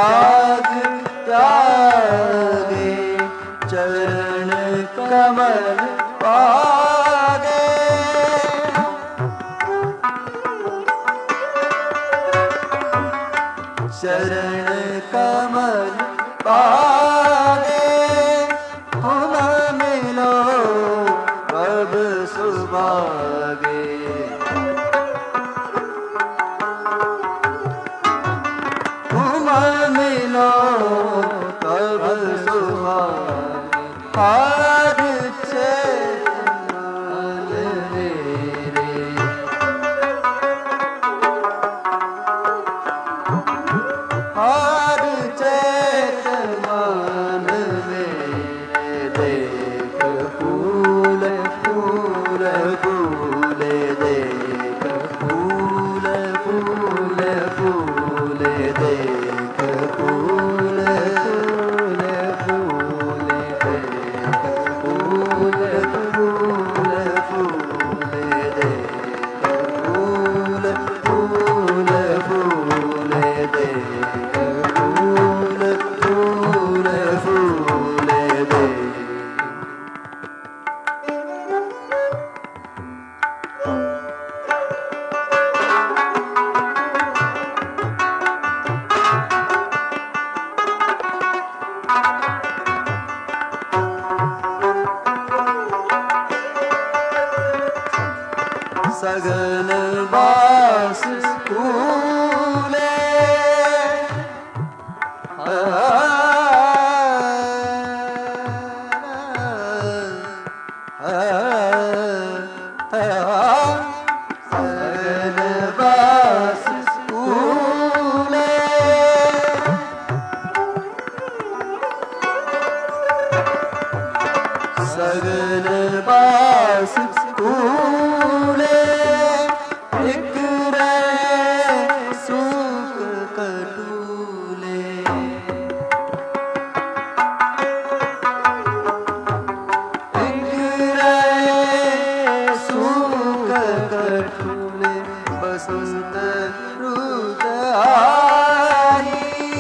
त्याग त्यागे चरण कमल पागे। शरण कमल पागे तुम मिलो कब सुभागे। तुम मिलो कब सुभागे। हार चेतन मेरे हार चेतन मेरे देख फूल फूल फूले देख फूल फूल फूले देख फूल फूल फूले देख फूल फूल फूले देख फूल फूल फूले देख फूल फूल फूले देख। सगन बास फूले सगन बास फूले सगन बास फूले एक रहे सूख कटूले। एक रहे सूख कटूले बसंत रुत आई।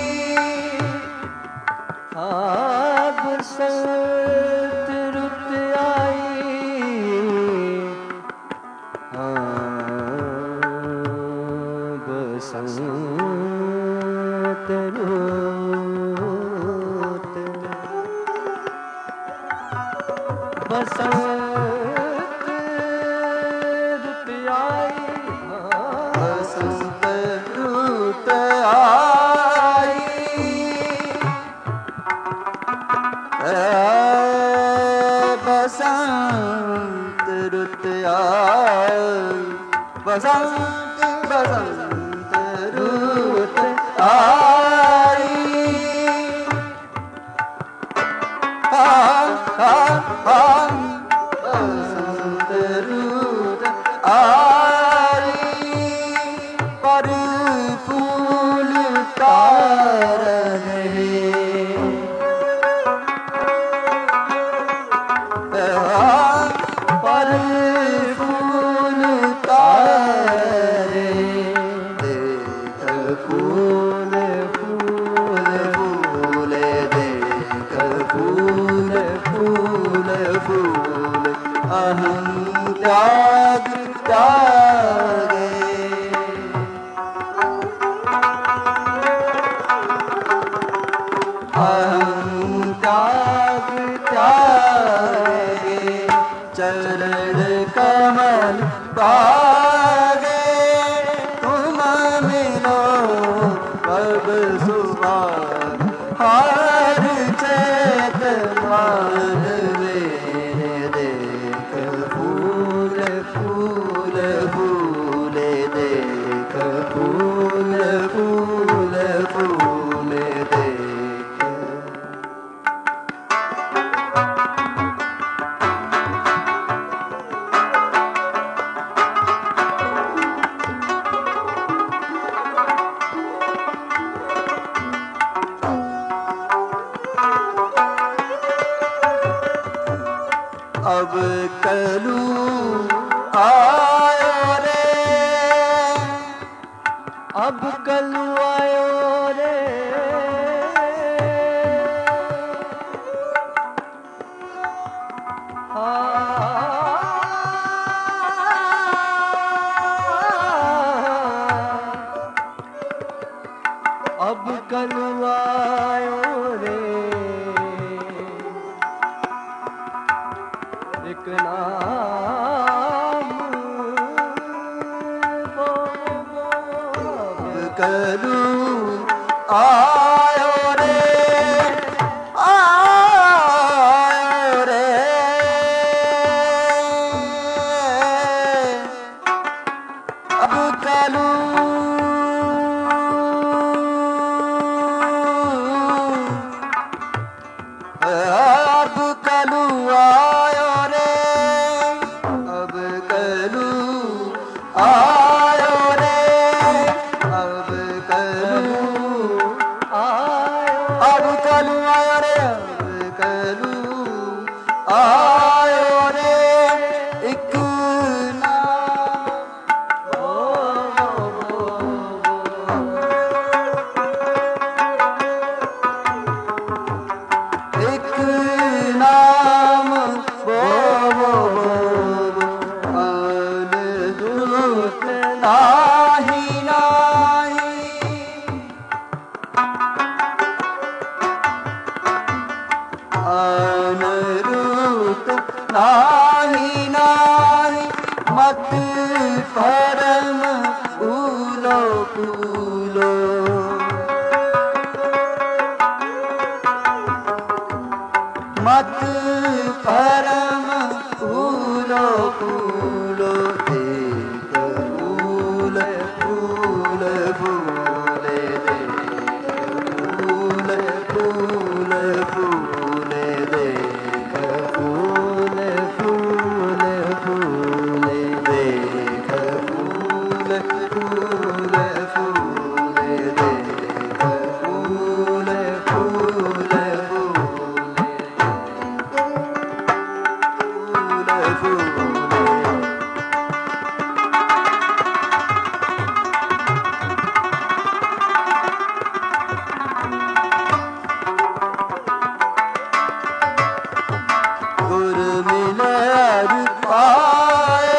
बसंत रुत आई बसंत रुत बसंत रुत आई बसंत रुत आई। बसंत रुत आई बसंत बसंत रुत आई। बसंत रुत आई पर फूल तार रहे। पर फूल तारे देख फूल फूल फूले देख फूल फूल फूल अहं त्याग त्यागे। अहं त्याग त्यागे चरण कमल पागे तुम मिलो कब सुभागे। हार चेतन मेरे देख फूल फूल फूले देख फूल फूल फूले देख। कलवायो रे एक नाम कलू आयो रे आयो रे अब कलू अब कलू आयो रे अब कलू आयो रे अब कलू आयो अब कलू आयो रे अब कलू आयो रे एक नाम अनरूप नाही नाही अनरूप नाही नाही मत परम उलो पुलो मत परम फूलो फूलो देख फूल फूल फूले देख फूल फूल फूले देख फूल फूल फूले देख फूल फूल फूले देख फूल फूल गुरु मिले पाए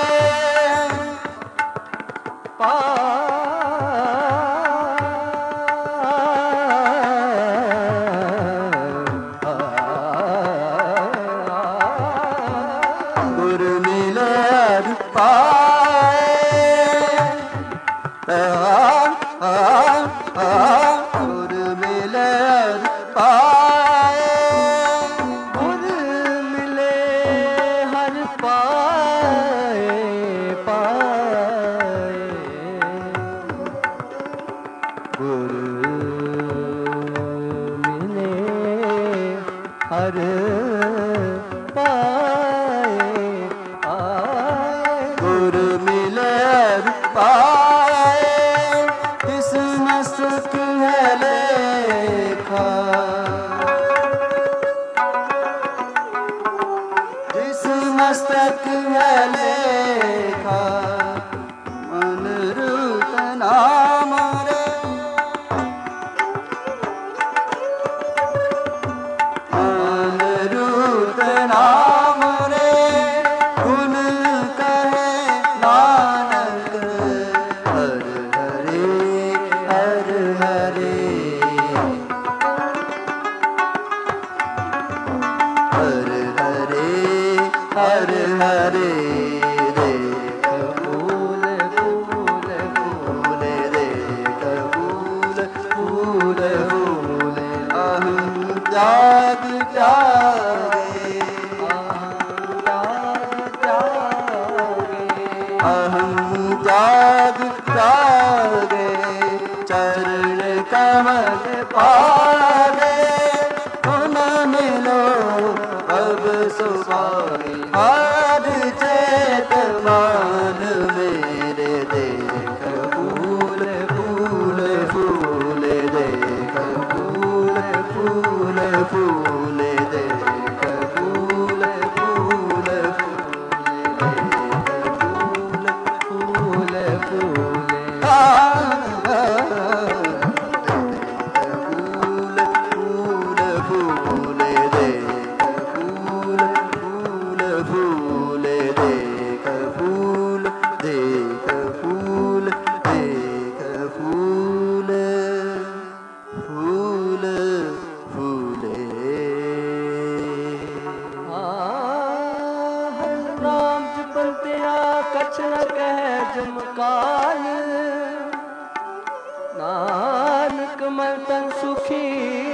गुरु मिले पाए गुरु मिले पाए गुरु मिले हर पाए पाए गुरु मिले हर पाए गुरु मिले पाए किस मस्तक है लेखा जिस मस्तक है लेखा अनरूप नाम रे अनरूप नाम रे गुण कहे नानक हर हरे हर हरे हर हरे हर हरे देख फूल फूल फूले देख फूल फूल फूले अहं जाग जागे अहं जाग जागे चरण कमल पागे उन मिलो अब सुपाए हर चेत मान मेरे देख फूल फूल फूल देख फूल फूल फूल देख फूल फूल फूल देख फूल फूल फूल कछ न कहे जमकाल, नानक मन तन सुखी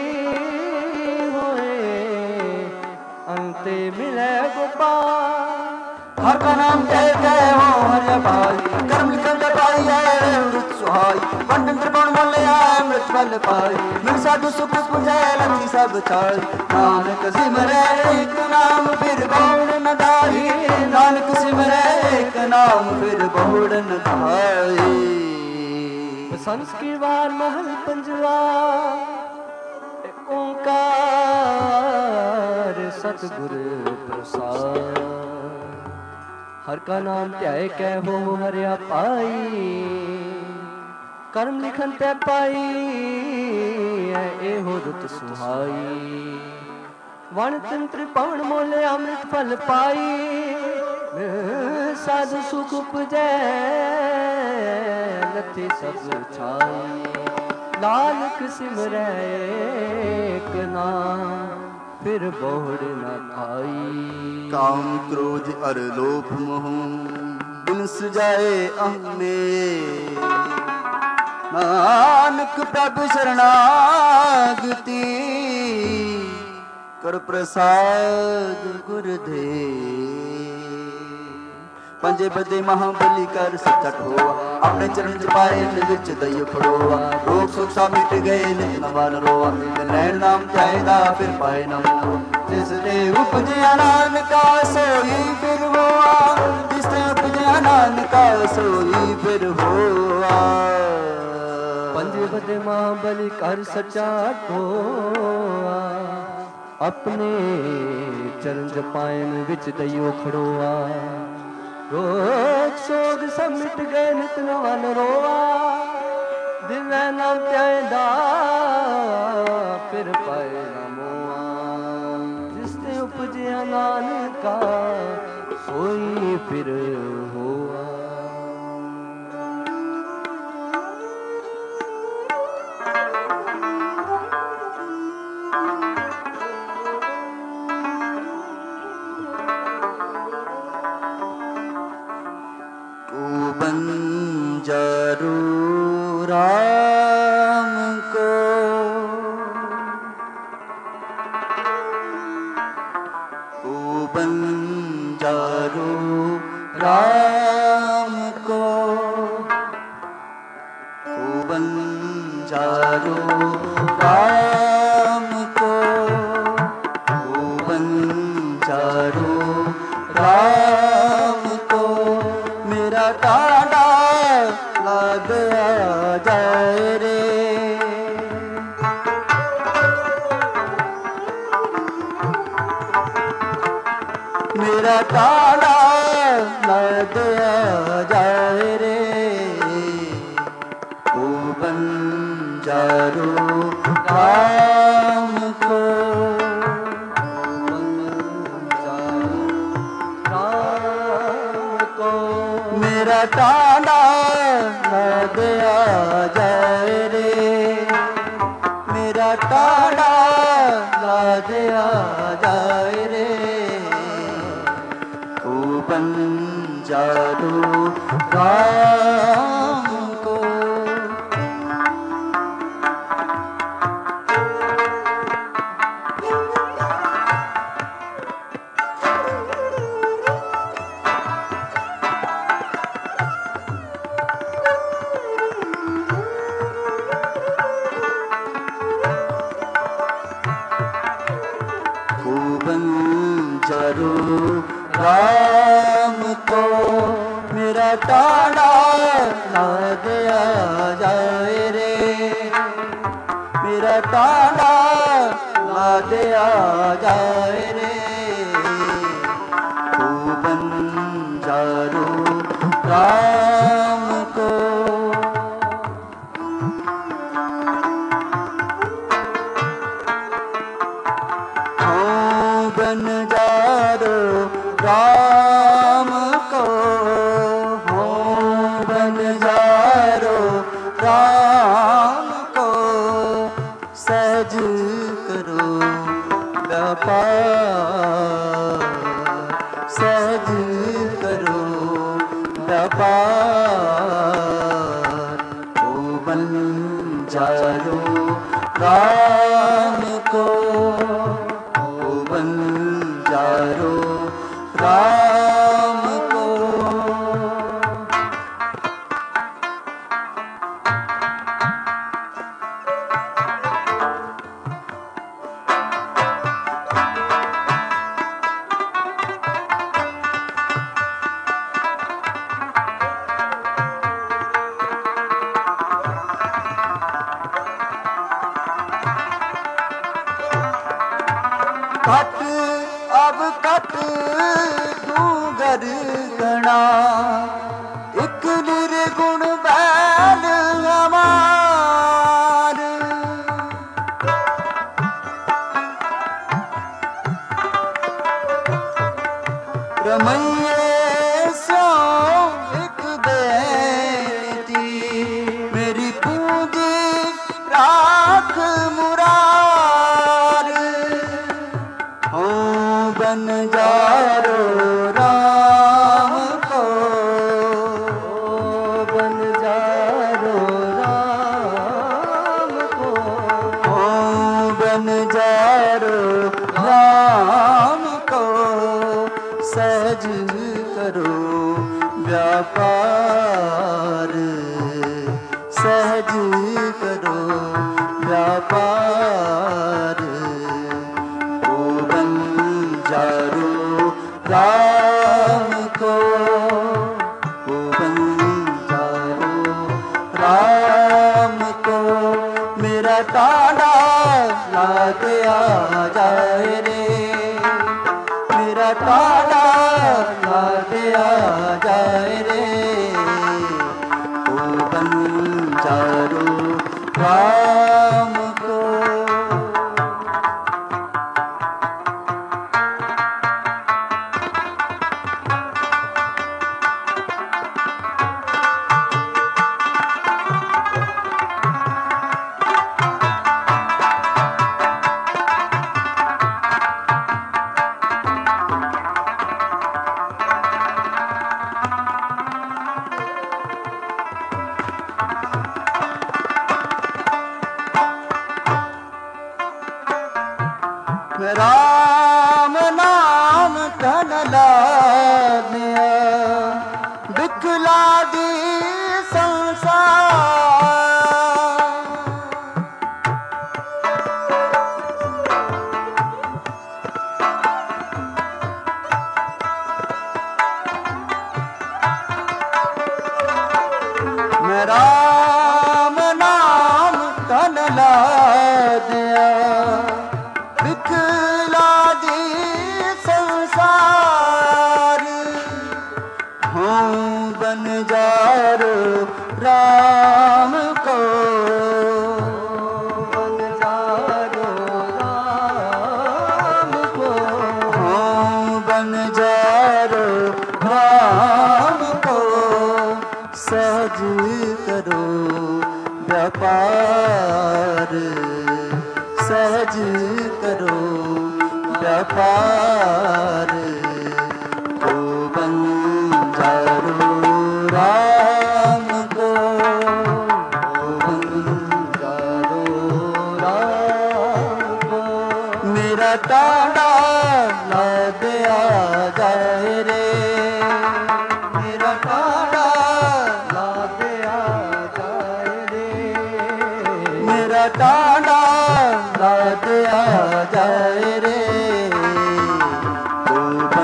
होए, अंते मिले गोपाल। हर का नाम जय जय हो हर भाई, कर्म लिखल जपाई है अमृत सुहाई, वंदन त्रिकोण बोले आए अमृत फल पाई, मिल साधु सुख पुंजय लथी सब छाई, नानक सिमरे एक नाम फिर बहुड़ न धाई, नानक सिमरे एक नाम फिर बहुड़ न धाई। संस्कृत महल पंजवा, ओंकार सतगुरु प्रसाद, हर का नाम ध्याय कै हो हरिया पाई, कर्म लिखन पे पाई ए हो रुत सुहाई, वन तंत्र पवन मोले अमृत फल पाई, साधु सुख उपजै लथे सब छाई, नानक सिमरै एक नाम फिर बहुड़ न खाई। काम क्रोध अर लोभ मोह बिन सुजाए अहमे, नानक प्रभु शरणागति, कर प्रसाद गुरुदेव। पंजे बदे महाबली कर सचट हुआ, अपने चरण पाए विच दई फड़ोआ, रोग सुख सा मिट गए नित नवान रोआ, नैन नाम चाहेदा फिर पाए न मोह, जिसने उपजया नानका सोई फिर होआ, जिसने उपजया नानका सोई फिर होआ। पंजे बदे महाबली कर सचट हुआ, अपने चरण पायन विच दईओ खड़ोआ, रोग सोग सब मिट गए नित नवन रोआ, दिव्य नाम प्यादा फिर पाए न मोआ, जिसने उपजया नानका सोई फिर होआ। बंजारू राम को, ओ बंजारू राम को, ओ बंजारू राम को, ओ बंजारू राम को, मेरा टाडा लाद आ जाए रे, मेरा टाडा लाद आ जाए रे, ओ बंजारू राम को, मेरा टाडा लाद आ जाए रे, मेरा टाडा लाद आ जाए रे, ओ बंजारू राम को। बंजारू राम को, मेरा टाडा लाद आ जाए रे, मेरा टाडा लाद आ जाए रे, ओ बंजारू राम को। बंजारू राम को, हो बंजारू राम को, सहज करो व्यापार, सहज करो व्यापार ओ बंजारो राम को, ओ बंजारो राम को। कट अब कट डूंगर गणा, एक निर्गुण बैल हमार। रमैये सो एक बेटी, मेरी पूंजी राख मुरार। हो बंजारो राम को, बंजारो राम को, हो बंजारो राम को। सहज करो व्यापार, सहज करो व्यापार ओ बंजारो राम को, ओ बंजारो राम को। मेरा टाड़ा लाद आ जाए रे, मेरा टाड़ा लाद आ जाए रे ओ बंजारो राम को। राम नाम धन लादिया, दिखला दी संसार। मैं राम नाम धन लादिया, दिखला दी संसार। हूँ बंजारो राम को, बंजारो राम को, हूँ बंजारो राम को। सहज करो व्यापार, सहज करो व्यापार ओ बंजारो राम को, ओ बंजारो राम को। मेरा टाड़ा लाद आ जाए रे, मेरा टाड़ा लाद आ जाए रे, मेरा टाड़ा लाद आ जाए रे ओ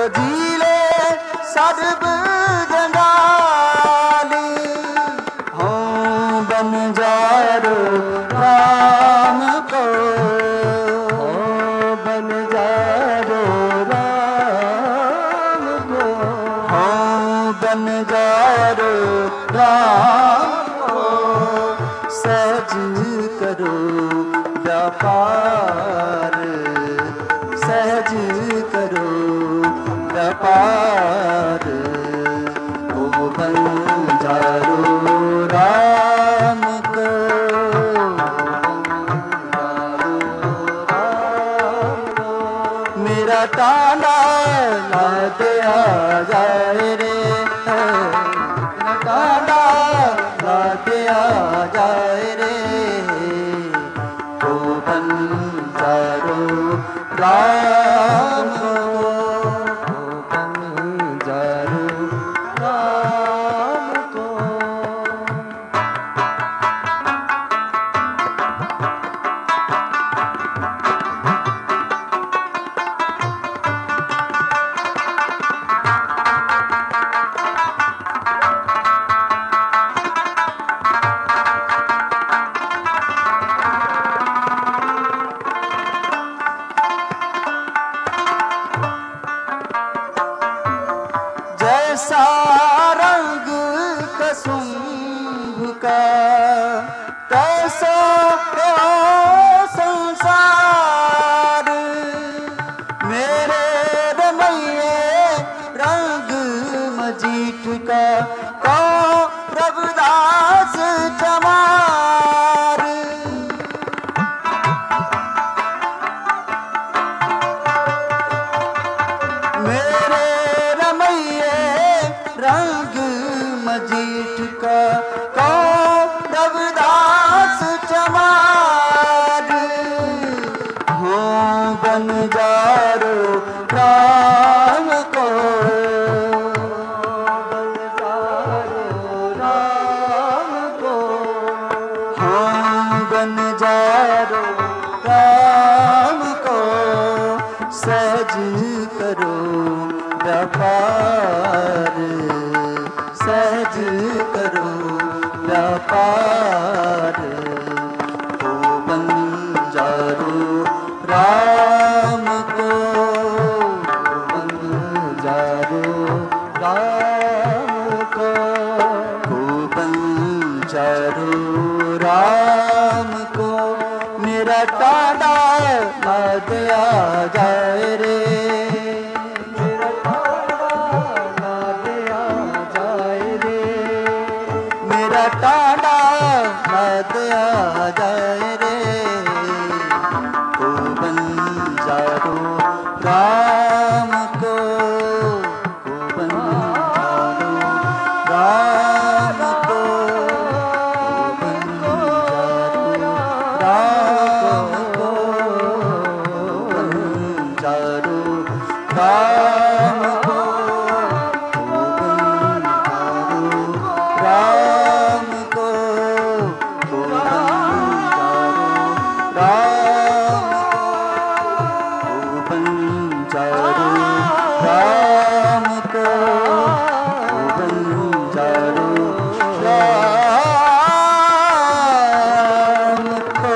जीले सर्ब जंजाली हो बंजारो राम को हो बंजारो राम को हो बंजारो राम को सहज करो व्यापार सहज करो व्यापार ओ बंजारो राम को मेरा टाना ला दे आ जाए रे मेरा टाना ला दे आ जाए रे ओ बंजारो राम को ओ बंजारो राम को जैसा रंग कसुंभ का तैसा हो संसार मेरे रमैये रंग मजीठ का को रविदास चमार मेरे रमैये रंग मजीठ का को रविदास चमार हो बंजारो राम को बंजारो राम को हो बंजारो राम को सहज करो व्यापार सहज करो व्यापार ओ बंजारो राम को बंजारो राम को बंजारो राम को मेरा टाडा ला दिया जाए रे टाडा ला दिया जाए रे ओ बंजारो राम को बंजारो राम को बंजारो राम को बंजारो राम को राम को बंजारो राम को बंजारो राम को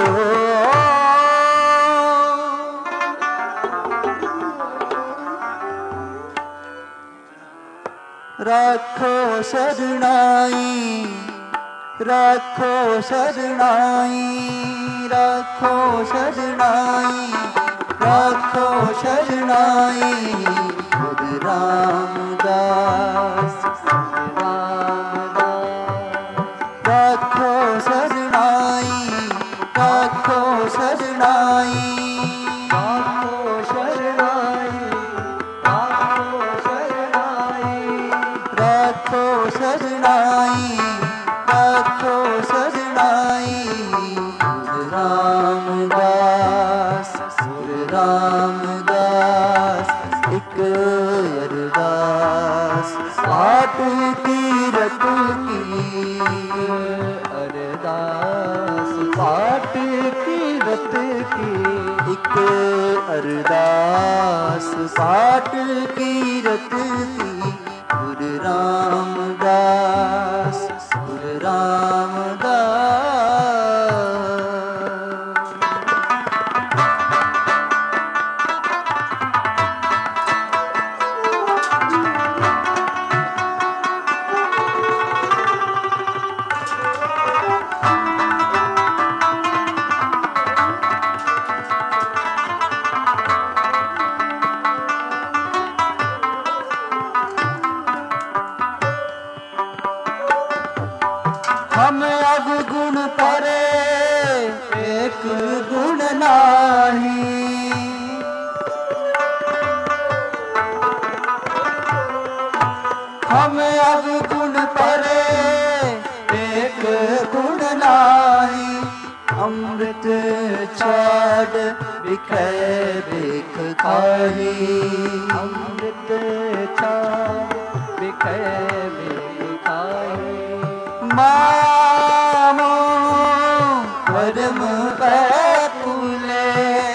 राखो शरणाई राखो शरणाई राखो शरणाई राखो शरणाई खुद रामदास राखो शरणाई राखो शरणाई राखो शरणाई राखो शरणाई राखो शरणाई रामदास रामदास एक अरदास पाठ तीरथ की अरदास पाठ तीरथ की एक अरदास पाठ कीरत की गुरु रामदास, गुरु रामदास। हम अवगुण परे एक गुण नाही, हम अवगुण परे एक गुण नाही। अमृत छाड़ बिखै बिख खाही, अमृत छाड़ बिखै बिख खाही। मामो परम बैकुले,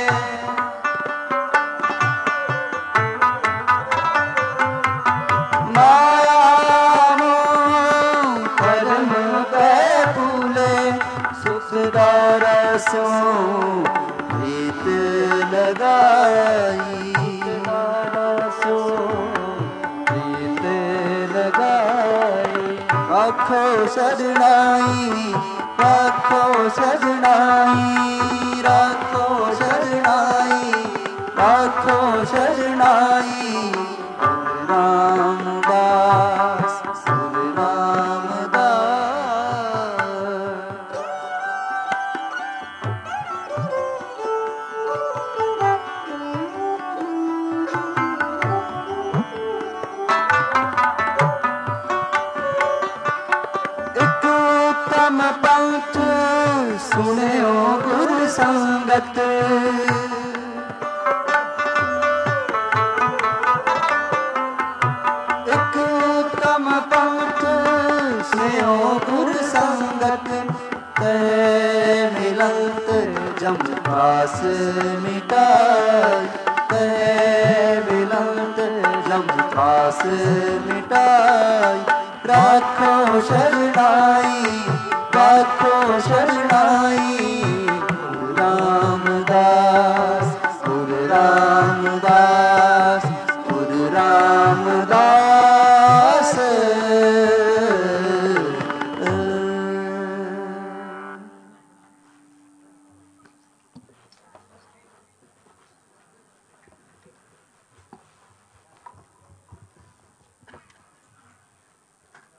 मामो परम बैकुले। सुखदारसो प्रीत लगाई, सो प्रीत लगाई। राखो शरणाई, राखो शरणाई, राखो शरणाई, राखो शरणाई। गुरु रामदास, गुरु रामदास। एक उत्तम पंथ सुनियो गुरु संगत, एक उत्तम पंथ सुनियो गुरु संगत। तै मिलत जम पास मिटाई, तै मिलत जम पास मिटाई। राखो शरणाई, राखो शरणाई। गुरु रामदास, गुरु रामदास, गुरु रामदास।